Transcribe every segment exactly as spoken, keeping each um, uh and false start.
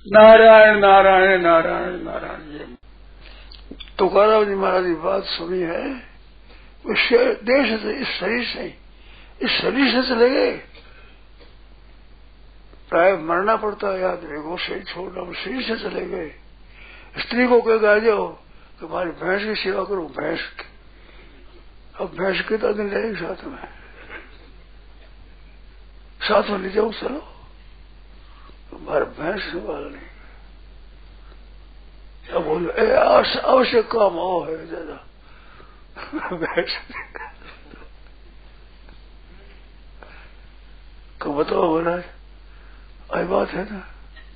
नारायण नारायण नारायण नारायण। ये तुकाराम जी महाराज की बात सुनी है। देश से, इस शरीर से, इस शरीर से चले गए, प्राय मरना पड़ता है, याद रखो, शरीर छोड़ना, शरीर से चले गए। स्त्री को कह आ जाओ कि हमारी भैंस की सेवा करो, भैंस की। अब भैंस कितना दिन रहेगी साथ में, साथ में ले जाओ, चलो हमारे भैंस संभालने। अब बोलो आवश्यक काम हो है ज्यादा भैंस को बताओ बोला आई बात है ना।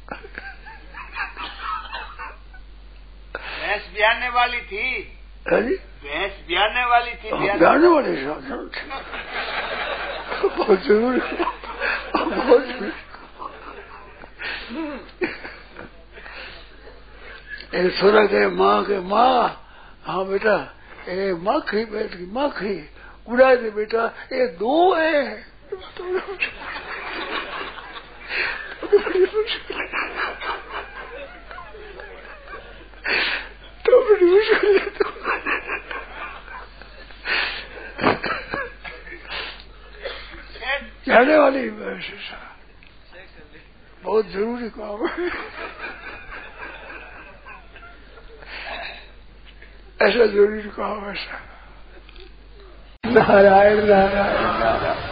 भैंस ब्याने वाली थी, है जी, भैंस ब्याने वाली थी, ब्याने वाली बहुत जरूरी, बहुत जरूरी। एक सुना के माँ के माँ, हाँ बेटा ए माखी बैठ गई, माखी उड़ा दे बेटा, ये दो है तो बड़ी मुश्किल है। तो जाने वाली बहुत जरूरी काम है, ऐसा जरूरी काम है। नारायण नारायण नारायण।